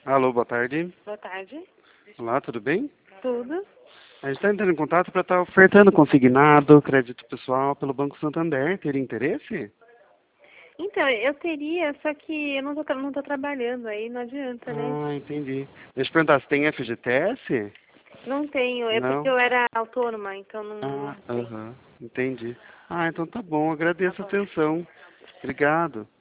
Alô, boa tarde. Boa tarde. Olá, tudo bem? Tudo? A gente está entrando em contato para estar ofertando consignado, crédito pessoal pelo Banco Santander. Teria interesse? Então, eu teria, só que eu não tô trabalhando aí, não adianta, né? Ah, entendi. Deixa eu perguntar, você tem FGTS? Não tenho, é porque Não? eu era autônoma, então não Ah, tenho. aham, entendi. Ah, então tá bom, Tá agradeço a bom. atenção. Obrigado.